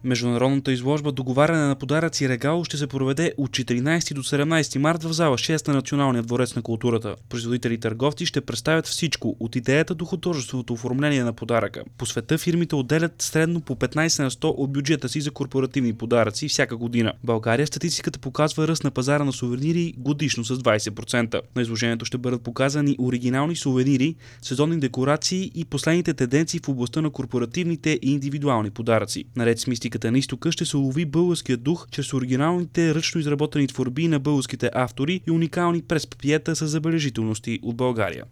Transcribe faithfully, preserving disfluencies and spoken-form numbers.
Международната изложба "Договаряне на подаръци Регало" ще се проведе от четиринайсети до седемнайсети март в зала шест на Националния дворец на културата. Производители и търговци ще представят всичко, от идеята до художественото оформление на подаръка. По света фирмите отделят средно по петнайсет на сто от бюджета си за корпоративни подаръци всяка година. В България статистиката показва ръст на пазара на сувенири годишно с двайсет процента. На изложението ще бъдат показани оригинални сувенири, сезонни декорации и последните тенденции в областта на корпоративните и индивидуални подаръци. Наред с мистиката на изтока ще се улови българският дух чрез оригиналните ръчно изработени творби на българските автори и уникални прес-папиета с забележителности от България.